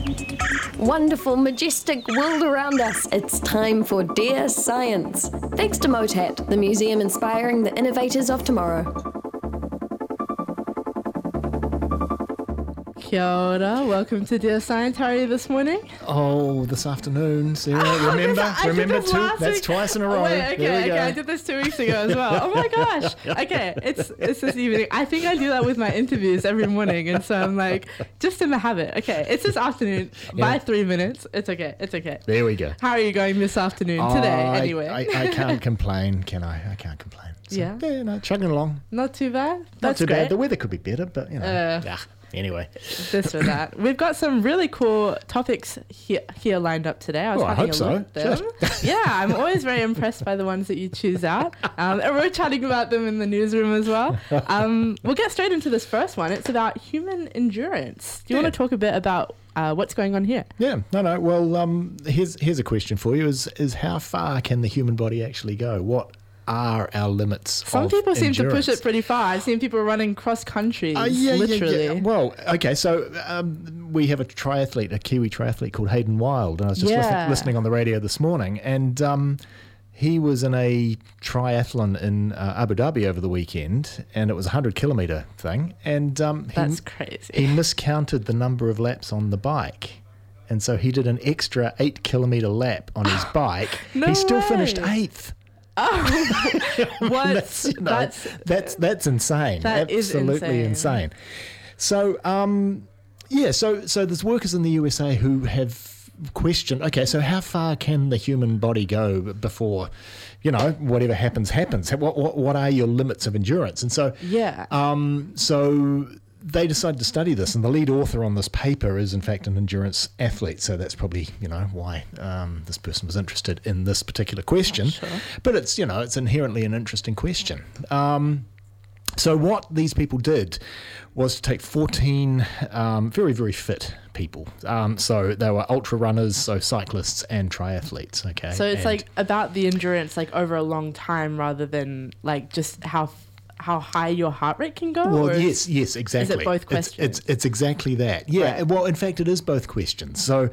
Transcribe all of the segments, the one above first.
Wonderful, majestic world around us. It's time for Dear Science. Thanks to MOTAT, the museum inspiring the innovators of tomorrow. Kia ora, welcome to Dear Science. How are you this morning? Oh, this afternoon, Sarah. Remember two? That's twice in a row. Wait, okay, I did this 2 weeks ago as well. Oh my gosh. Okay, it's this evening. I think I do that with my interviews every morning, and so I'm like, just in the habit. Okay, it's this afternoon by 3 minutes. It's okay. There we go. How are you going this afternoon, today, anyway? I can't complain, can I? I can't complain. So, yeah, chugging along. Not too bad? Not too great. bad. The weather could be better, but, anyway. This or that. We've got some really cool topics here lined up today. I was having a look at them. Yeah, I'm always very impressed by the ones that you choose out. And we're chatting about them in the newsroom as well. We'll get straight into this first one. It's about human endurance. Do you want to talk a bit about what's going on here? Yeah, no. Well, here's a question for you: is how far can the human body actually go? What are our limits? Some people seem endurance? to push it pretty far. I've seen people running cross country, literally. Yeah. Well, okay, so we have a triathlete, a Kiwi triathlete called Hayden Wild, and I was just listening on the radio this morning, and he was in a triathlon in Abu Dhabi over the weekend, and it was a 100-kilometre thing, and that's crazy. He miscounted the number of laps on the bike. And so he did an extra 8-kilometre lap on his bike. He still finished 8th. Oh, what? That's insane. That Absolutely is insane. So, so there's workers in the USA who have questioned, okay, so how far can the human body go before, whatever happens? What are your limits of endurance? And so, so they decided to study this, and the lead author on this paper is in fact an endurance athlete, so that's probably why this person was interested in this particular question. Sure. But it's it's inherently an interesting question. So what these people did was to take 14 very, very fit people. So they were ultra runners, so cyclists and triathletes. Okay. So it's like about the endurance like over a long time rather than like just how high your heart rate can go? Well, yes, exactly. Is it both questions? It's exactly that. Yeah. Right. Well, in fact, it is both questions. So,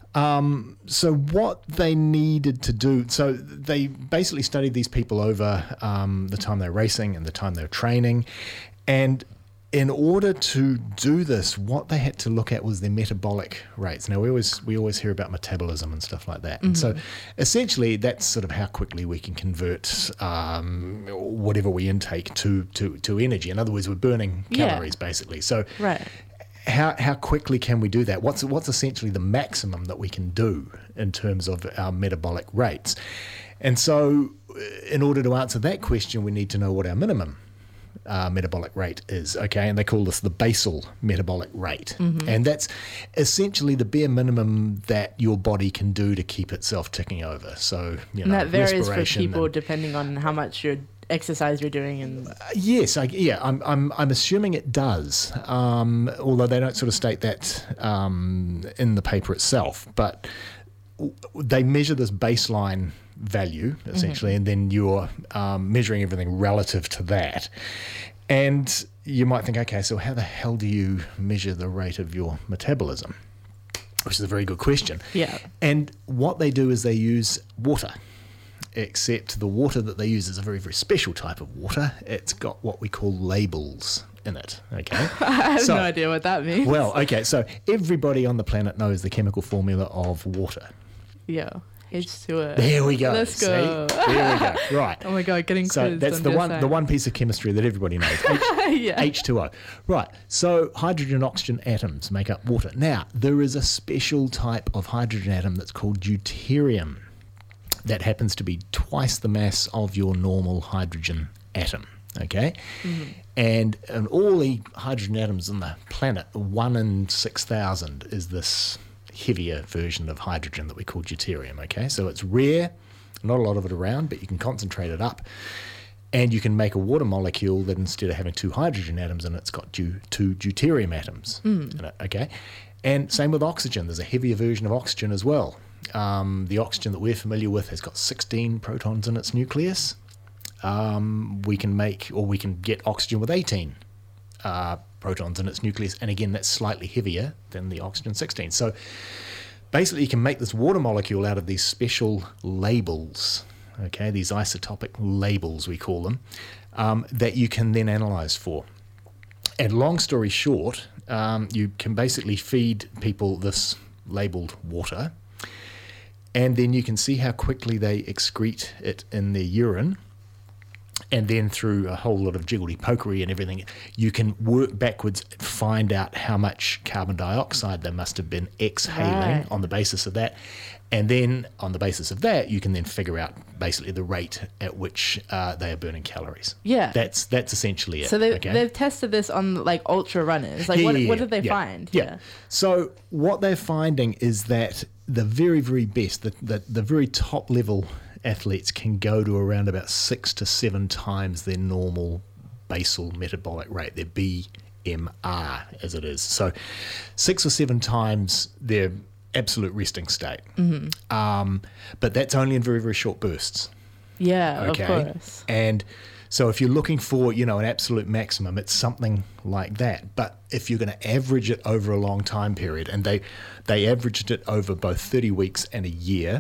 so what they needed to do, so they basically studied these people over the time they were racing and the time they were training, and in order to do this, what they had to look at was their metabolic rates. Now, we always hear about metabolism and stuff like that. Mm-hmm. And so essentially that's sort of how quickly we can convert whatever we intake to energy. In other words, we're burning calories basically. So how quickly can we do that? What's essentially the maximum that we can do in terms of our metabolic rates? And so in order to answer that question, we need to know what our minimum metabolic rate is, okay, and they call this the basal metabolic rate, and that's essentially the bare minimum that your body can do to keep itself ticking over. So and that varies for people depending on how much exercise you're doing. And yes, I'm assuming it does, although they don't sort of state that in the paper itself, but they measure this baseline value essentially, and then you're measuring everything relative to that. And you might think, okay, so how the hell do you measure the rate of your metabolism? Which is a very good question. Yeah. And what they do is they use water, except the water that they use is a very, very special type of water. It's got what we call labels in it, okay? I have no idea what that means. Well, okay, so everybody on the planet knows the chemical formula of water. Yeah. H2O. There we go. Let's go. See? There we go. Right. Oh my God, getting quizzed. So that's the one piece of chemistry that everybody knows. H2O. Right. So hydrogen and oxygen atoms make up water. Now, there is a special type of hydrogen atom that's called deuterium that happens to be twice the mass of your normal hydrogen atom. Okay? Mm-hmm. And all the hydrogen atoms on the planet, 1 in 6,000 is this heavier version of hydrogen that we call deuterium, okay? So it's rare, not a lot of it around, but you can concentrate it up, and you can make a water molecule that instead of having 2 hydrogen atoms in it, it's got 2 deuterium atoms in it, okay? And same with oxygen. There's a heavier version of oxygen as well. The oxygen that we're familiar with has got 16 protons in its nucleus. We can get oxygen with 18 protons in its nucleus. And again, that's slightly heavier than the oxygen-16. So basically, you can make this water molecule out of these special labels, okay, these isotopic labels, we call them, that you can then analyze for. And long story short, you can basically feed people this labeled water, and then you can see how quickly they excrete it in their urine. And then through a whole lot of jiggledy-pokery and everything, you can work backwards, find out how much carbon dioxide they must have been exhaling on the basis of that. And then on the basis of that, you can then figure out basically the rate at which they are burning calories. Yeah. That's essentially it. So they've tested this on like ultra runners. Like what did they find? Yeah. So what they're finding is that the very, very best, the very top level athletes can go to around about 6 to 7 times their normal basal metabolic rate, their BMR as it is. So 6 or 7 times their absolute resting state. But that's only in very, very short bursts. Yeah, okay? Of course. And so if you're looking for, an absolute maximum, it's something like that. But if you're going to average it over a long time period, and they averaged it over both 30 weeks and a year,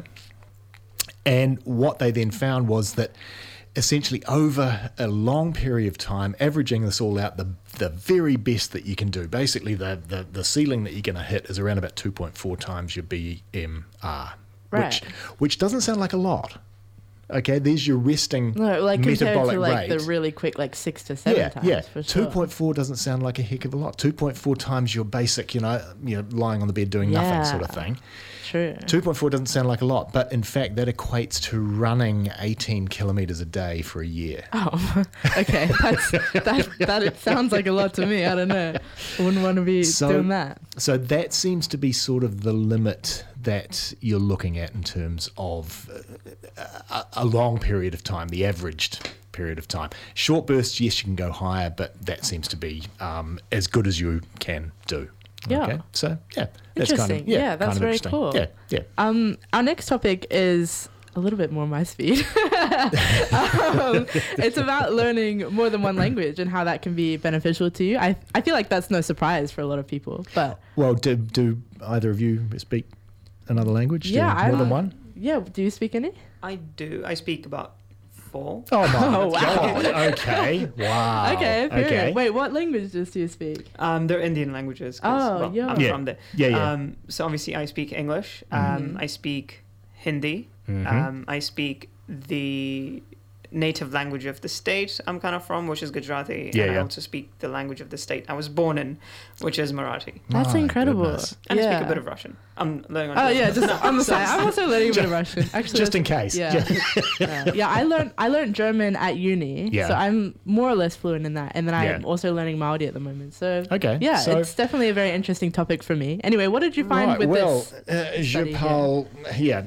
and what they then found was that essentially over a long period of time, averaging this all out, the very best that you can do, basically the ceiling that you're going to hit is around about 2.4 times your BMR, which doesn't sound like a lot. Okay, there's your resting metabolic compared to rate. The really quick 6 to 7 times. Yeah, for sure. 2.4 doesn't sound like a heck of a lot. 2.4 times your basic, lying on the bed doing nothing sort of thing. True. 2.4 doesn't sound like a lot, but in fact that equates to running 18 kilometres a day for a year. Oh, okay. That sounds like a lot to me. I don't know. I wouldn't want to be doing that. So that seems to be sort of the limit that you're looking at in terms of a long period of time, the averaged period of time. Short bursts, yes, you can go higher, but that seems to be as good as you can do. Yeah. Okay. So yeah, that's interesting. That's very cool. Yeah. Our next topic is a little bit more my speed. It's about learning more than one language and how that can be beneficial to you. I feel like that's no surprise for a lot of people. But do either of you speak another language? Yeah, more than one. Yeah. Do you speak any? I do. I speak about 4. Oh my wow. God. Okay. Wow. Okay. Wait, what languages do you speak? They're Indian languages. I'm from there. Yeah. So obviously I speak English. I speak Hindi. I speak the native language of the state I'm kind of from, which is Gujarati. And I also speak the language of the state I was born in, which is Marathi. That's incredible. Goodness. And I speak a bit of Russian. I'm learning on just on the side. I'm also learning a bit of Russian. Actually, just in case. Yeah. I learned German at uni. Yeah. So I'm more or less fluent in that. And then I'm also learning Maori at the moment. So it's definitely a very interesting topic for me. Anyway, what did you find with this? Je parle. Yeah.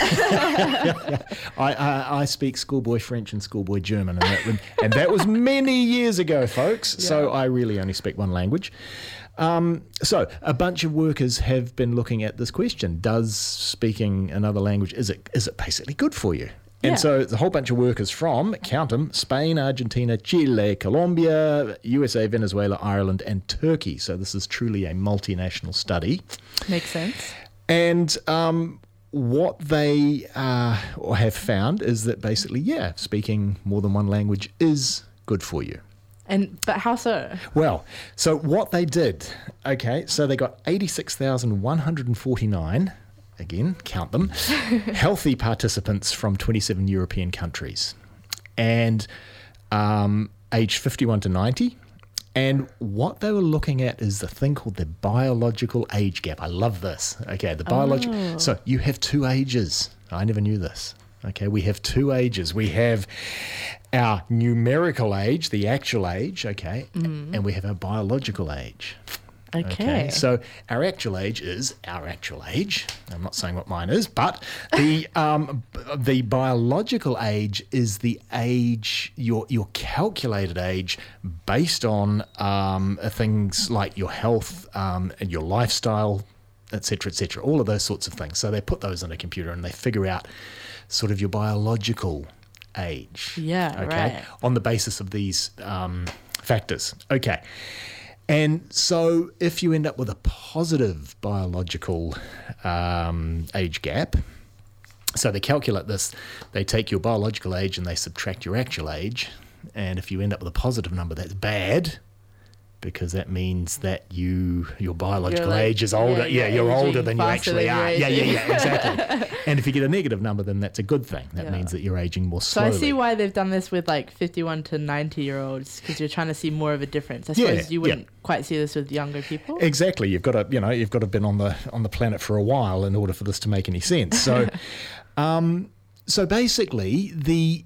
I speak schoolboy French and schoolboy German, and that was many years ago, folks. Yeah. So I really only speak one language. So a bunch of workers have been looking at this question: does speaking another language is it basically good for you? And so the whole bunch of workers from, count them, Spain, Argentina, Chile, Colombia, USA, Venezuela, Ireland, and Turkey. So this is truly a multinational study. Makes sense. And what they have found is that basically, speaking more than one language is good for you. But how so? Well, so what they did, so they got 86,149, again, count them, healthy participants from 27 European countries, and age 51 to 90. And what they were looking at is the thing called the biological age gap. I love this. Okay, the biological. Oh. So you have 2 ages. I never knew this. Okay, we have 2 ages. We have our numerical age, the actual age, and we have our biological age. Okay. So our actual age is our actual age. I'm not saying what mine is, but the biological age is the age, your calculated age, based on things like your health and your lifestyle, etc., all of those sorts of things. So they put those in a computer and they figure out sort of your biological age. Yeah. Right. On the basis of these factors. Okay. And so if you end up with a positive biological age gap, so they calculate this, they take your biological age and they subtract your actual age, and if you end up with a positive number, that's bad, because that means that your biological age is older. You're older than you actually are. Yeah, exactly. And if you get a negative number, then that's a good thing. That means that you're aging more slowly. So I see why they've done this with like 51 to 90-year-olds, because you're trying to see more of a difference. I suppose you wouldn't quite see this with younger people. Exactly. You've got to have been on the planet for a while in order for this to make any sense. So, so basically the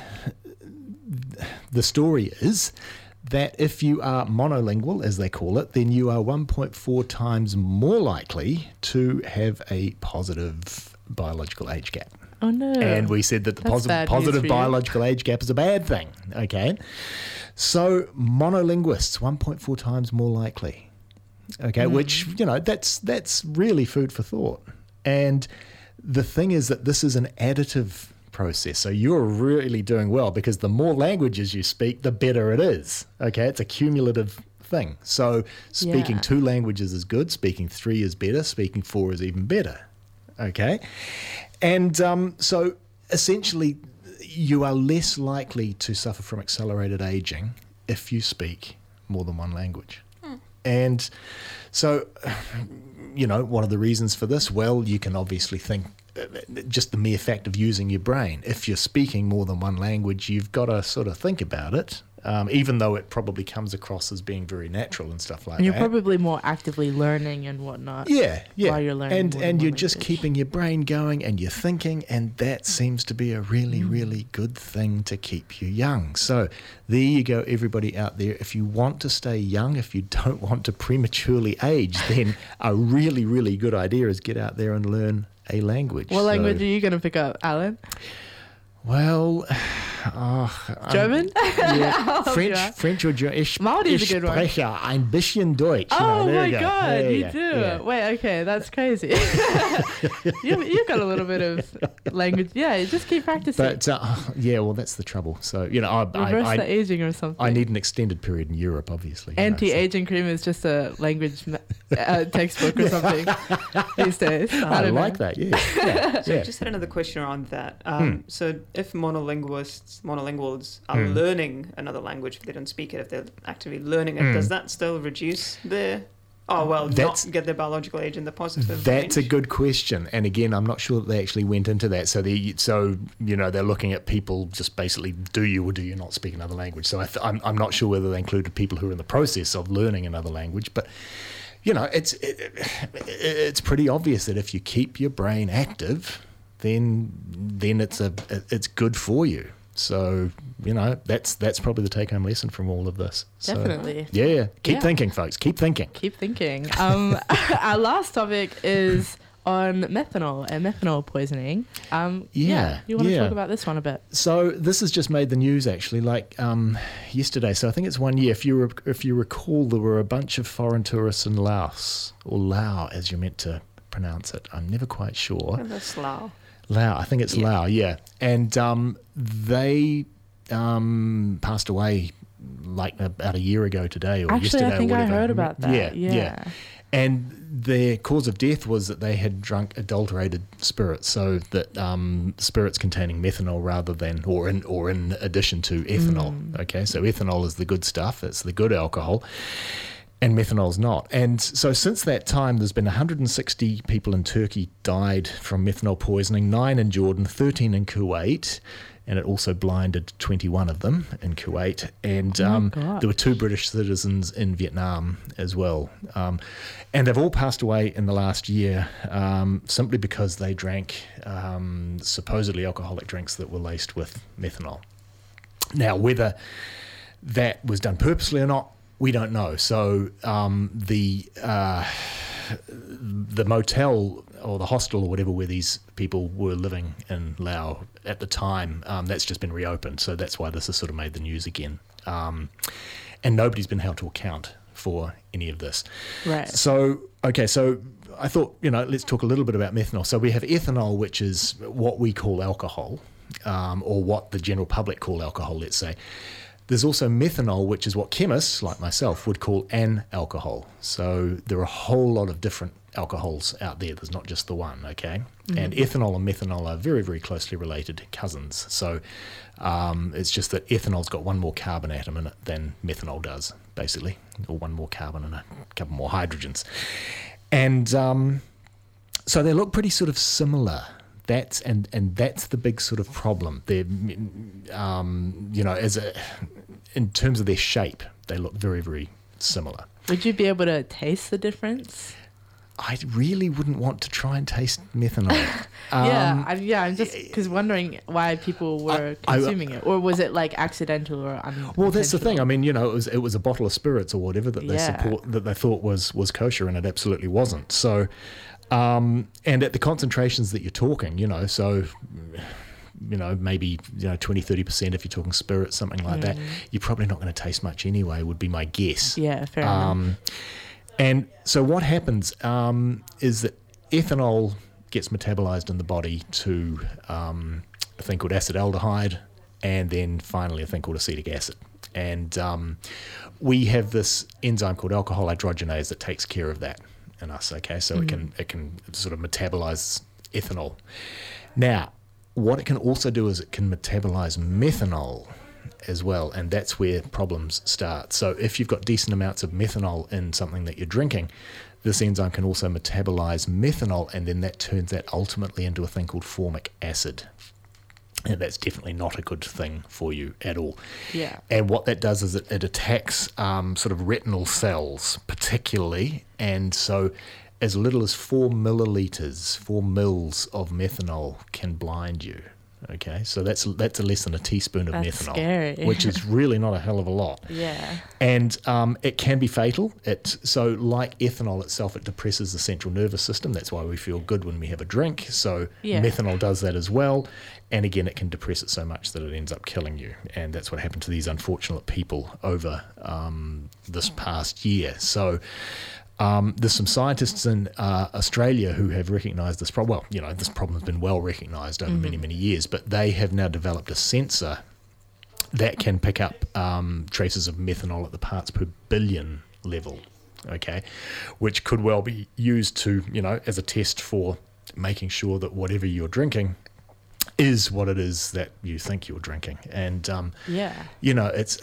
story is that if you are monolingual, as they call it, then you are 1.4 times more likely to have a positive biological age gap. Oh, no. And we said that the positive biological age gap is a bad thing, okay? So monolinguists, 1.4 times more likely, okay, which, that's really food for thought. And the thing is that this is an additive process. So you're really doing well, because the more languages you speak, the better it is. Okay, it's a cumulative thing. So speaking 2 languages is good, speaking 3 is better, speaking 4 is even better. Okay, and so essentially you are less likely to suffer from accelerated aging if you speak more than one language. And so, what are the reasons for this? Well, you can obviously think just the mere fact of using your brain. If you're speaking more than one language, you've got to sort of think about it, even though it probably comes across as being very natural and stuff like that. And you're probably more actively learning and whatnot. Yeah. While you're learning. And you're just keeping your brain going and you're thinking, and that seems to be a really, really good thing to keep you young. So there you go, everybody out there. If you want to stay young, if you don't want to prematurely age, then a really, really good idea is get out there and learn a language. What language are you going to pick up, Alan? Well, German? French or German. Ich spreche ein bisschen Deutsch. Oh my God, you do. Yeah. Wait, okay, that's crazy. You've got a little bit of language. Yeah, just keep practicing. But well, that's the trouble. So reverse the aging or something. I need an extended period in Europe, obviously. Anti-aging cream is just a language textbook or something these days. I like that. Yeah. So I just had another question around that. So if monolinguals are learning another language, if they don't speak it, if they're actively learning it, does that still reduce their not get their biological age in the positive That's range? a good question. And again, I'm not sure that they actually went into that. So they're looking at people just basically, do you or do you not speak another language? So I'm not sure whether they included people who are in the process of learning another language, but it's pretty obvious that if you keep your brain active, then it's good for you. So that's probably the take-home lesson from all of this. Definitely. So, keep thinking, folks. Keep thinking. Our last topic is on methanol and methanol poisoning. You want to talk about this one a bit? So this has just made the news actually, yesterday. So I think it's 1 year. If you recall, there were a bunch of foreign tourists in Laos, or Lao as you're meant to pronounce it. I'm never quite sure. That's Lao. Lao, I think it's Lao, yeah. And they passed away about a year ago today, or yesterday, I think or whatever. I heard about that. Yeah. And their cause of death was that they had drunk adulterated spirits, so that spirits containing methanol rather than, or in addition to ethanol. Okay, so ethanol is the good stuff; it's the good alcohol. And methanol's not. And so since that time, there's been 160 people in Turkey died from methanol poisoning, 9 in Jordan, 13 in Kuwait, and it also blinded 21 of them in Kuwait. And there were 2 British citizens in Vietnam as well. And they've all passed away in the last year simply because they drank supposedly alcoholic drinks that were laced with methanol. Now, whether that was done purposely or not, we don't know. So the motel or the hostel or whatever where these people were living in Laos at the time, that's just been reopened. So that's why this has sort of made the news again. And nobody's been held to account for any of this. Right. So I thought, let's talk a little bit about methanol. So we have ethanol, which is what we call alcohol, or what the general public call alcohol, let's say. there's also methanol, which is what chemists like myself would call an alcohol. So there are a whole lot of different alcohols out there. There's not just the one, okay? Mm-hmm. And ethanol and methanol are very, very closely related cousins. So it's just that ethanol's got one more carbon atom in it than methanol does, basically, or one more carbon and a couple more hydrogens. And so they look pretty sort of similar. That's the big sort of problem. They're, in terms of their shape, they look very, very similar. Would you be able to taste the difference? I really wouldn't want to try and taste methanol. I'm just wondering why people were consuming it, or was it like accidental or unintentional? Well, that's the thing. I mean, it was a bottle of spirits or whatever that they thought was kosher, and it absolutely wasn't. So. And at the concentrations that you're talking, so, maybe, 20-30% if you're talking spirits, something like that, you're probably not going to taste much anyway, would be my guess. Yeah, fair enough. And so what happens is that ethanol gets metabolized in the body to a thing called acetaldehyde, and then finally a thing called acetic acid. And we have this enzyme called alcohol hydrogenase that takes care of that in us, okay? So it can sort of metabolize ethanol. Now, what it can also do is it can metabolize methanol as well, and that's where problems start. So if you've got decent amounts of methanol in something that you're drinking, this enzyme can also metabolize methanol, and then that turns that ultimately into a thing called formic acid. And that's definitely not a good thing for you at all. Yeah. And what that does is it attacks sort of retinal cells particularly. And so as little as 4 mils of methanol can blind you. Okay, so that's less than a teaspoon of methanol, scary. Which is really not a hell of a lot. Yeah. And it can be fatal. So like ethanol itself, it depresses the central nervous system. That's why we feel good when we have a drink. So methanol does that as well. And again, it can depress it so much that it ends up killing you. And that's what happened to these unfortunate people over this past year. So there's some scientists in Australia who have recognised this problem. Well, this problem has been well recognised over many, many years, but they have now developed a sensor that can pick up traces of methanol at the parts per billion level, okay, which could well be used to, as a test for making sure that whatever you're drinking is what it is that you think you're drinking. And, it's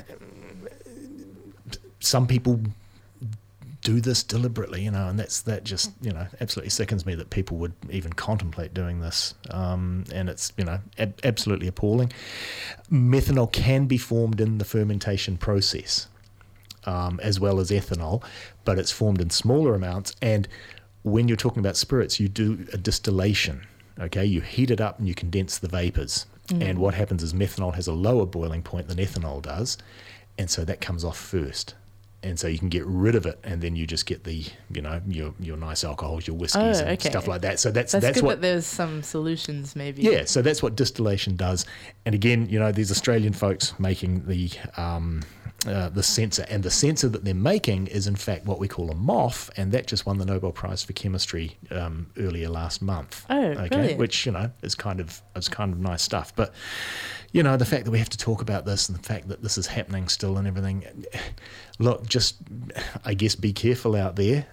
some people do this deliberately, and that just absolutely sickens me that people would even contemplate doing this, and it's absolutely appalling. Methanol can be formed in the fermentation process, as well as ethanol, but it's formed in smaller amounts. And when you're talking about spirits, you do a distillation. Okay, you heat it up and you condense the vapors, and what happens is methanol has a lower boiling point than ethanol does, and so that comes off first. And so you can get rid of it, and then you just get the, your nice alcohols, your whiskies and stuff like that. So that's good what. That there's some solutions, maybe. Yeah, so that's what distillation does. And again, these Australian folks making the sensor, and the sensor that they're making is in fact what we call a MOF, and that just won the Nobel Prize for Chemistry earlier last month. Oh, okay, brilliant. Which is kind of nice stuff, but. The fact that we have to talk about this, and the fact that this is happening still and everything, look, just, I guess, be careful out there.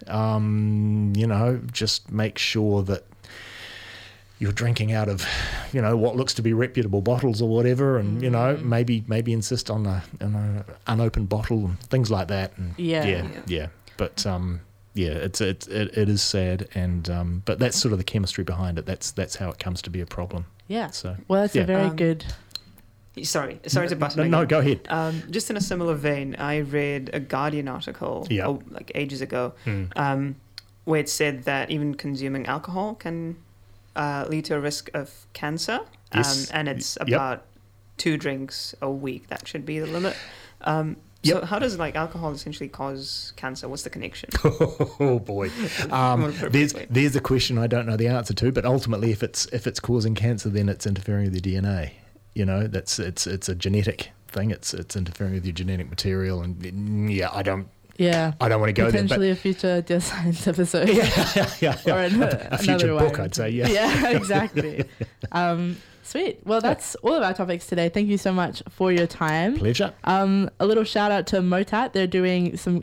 Just make sure that you're drinking out of, what looks to be reputable bottles or whatever, and, maybe insist on an unopened bottle and things like that. And yeah. But, it is sad, and but that's sort of the chemistry behind it. That's how it comes to be a problem. Yeah. So, well, that's a very good... Sorry to butt in. No, go ahead. Just in a similar vein, I read a Guardian article like ages ago, where it said that even consuming alcohol can lead to a risk of cancer, and it's about 2 drinks a week. That should be the limit. So how does alcohol essentially cause cancer? What's the connection? Oh boy, there's a question I don't know the answer to. But ultimately, if it's causing cancer, then it's interfering with your DNA. It's a genetic thing. It's interfering with your genetic material, and I don't Yeah. I don't want to go there. Potentially a future Dear Science episode. Yeah. Or a future book, I'd say, yeah. Yeah, exactly. Sweet. Well, that's all of our topics today. Thank you so much for your time. Pleasure. A little shout out to Motat. They're doing some...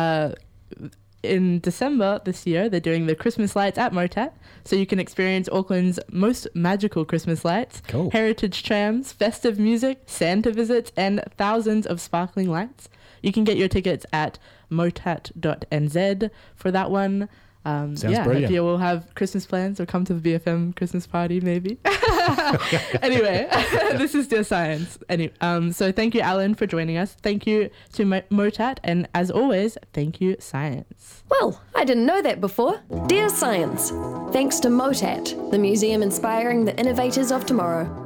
in December this year, they're doing the Christmas lights at Motat, so you can experience Auckland's most magical Christmas lights, cool. heritage trams, festive music, Santa visits, and thousands of sparkling lights. You can get your tickets at motat.nz for that one. Sounds brilliant. If you will have Christmas plans or come to the BFM Christmas party, maybe. Anyway, this is Dear Science. So thank you, Alan, for joining us. Thank you to Motat, and as always, thank you, Science. Well, I didn't know that before. Dear Science, thanks to Motat, the museum inspiring the innovators of tomorrow.